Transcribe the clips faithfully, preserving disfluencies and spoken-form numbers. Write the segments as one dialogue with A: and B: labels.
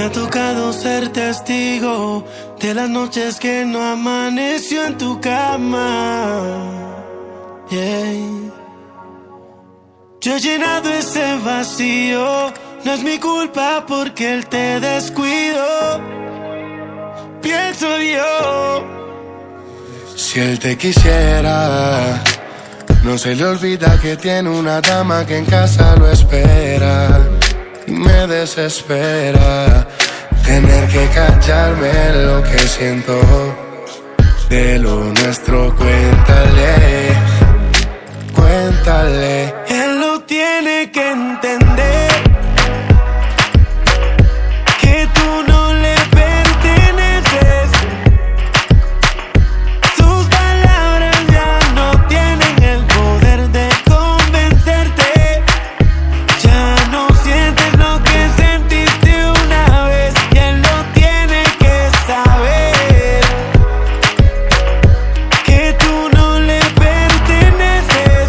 A: Me ha tocado ser testigo de las noches que no amaneció en tu cama. Yeah. Yo he llenado ese vacío, no es mi culpa porque él te descuidó. Pienso yo,
B: si él te quisiera, no se le olvida que tiene una dama que en casa lo espera. Y me desespera tener que callarme lo que siento. De lo nuestro cuéntale, cuéntale.
A: Él lo tiene que entender, que tú no le perteneces. Sus palabras ya no tienen el poder de convencerte. Ya no sientes lo que sentiste una vez, y él lo tiene que saber, que tú no le perteneces.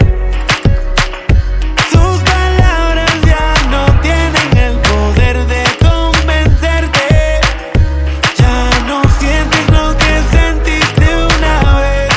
A: Sus palabras ya no tienen el poder de convencerte. Ya no sientes lo que sentiste una vez.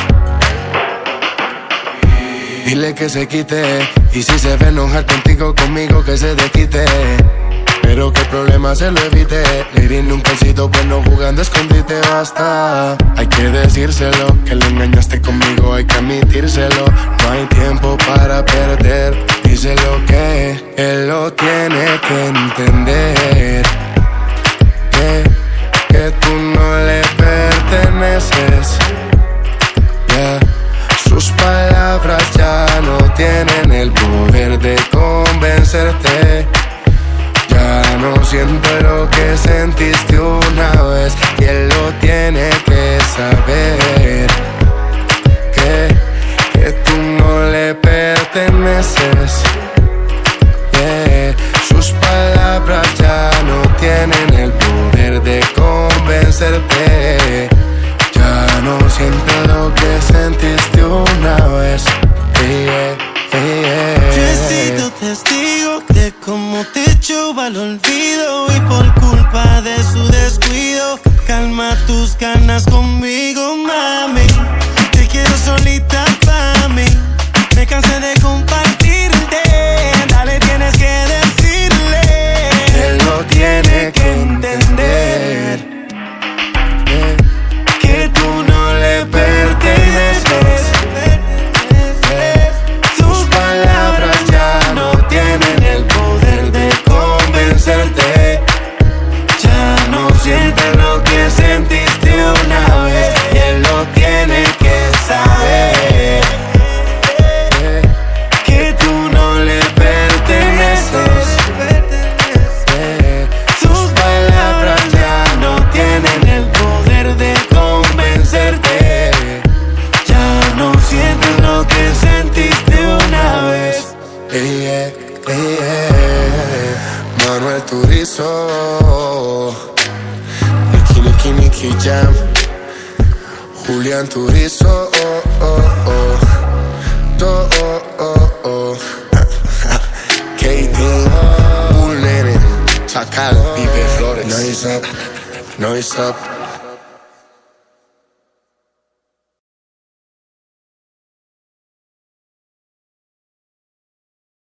B: Dile que se quite, y si se ve enojar contigo, conmigo que se desquite. Pero que el problema se lo evite. Lady nunca ha sido bueno jugando escondite, basta. Hay que decírselo, que lo engañaste conmigo, hay que admitírselo. No hay tiempo para perder, díselo que él lo tiene que entender. Que, que tú no le perteneces. Yeah. Sus palabras ya no tienen el poder de convencerte. Ya no siento lo que sentiste una vez, y él lo tiene que saber, que, que tú no le perteneces. Yeah. Sus palabras ya no tienen el poder de convencerte. Ya no siento lo que sentiste una vez. Yeah, yeah.
A: Yo he sido testigo de cómo te echó al olvido, y por culpa de su descuido, calma tus ganas conmigo, mami. Te quiero solita pa' mí, me cansé de compartirte. Dale, tienes que decirle,
B: él lo tiene que entender,
A: que tú no le perteneces.
B: sus palabras ya no tienen el poder de convencerte.
A: Ya no sientes lo que sentiste una vez, y él lo tiene que saber, que tú no le perteneces. Sus palabras ya no tienen el poder de convencerte. Ya no sientes lo que sentiste una vez.
B: Yeah, yeah. Manuel Turizo, Nicky Nicky Nicky Jam, Julián Turizo, oh, oh, oh. Do, oh, oh, oh. Katie, Bull Nene, Chacal, Pipe Flores. Noise up, noise up.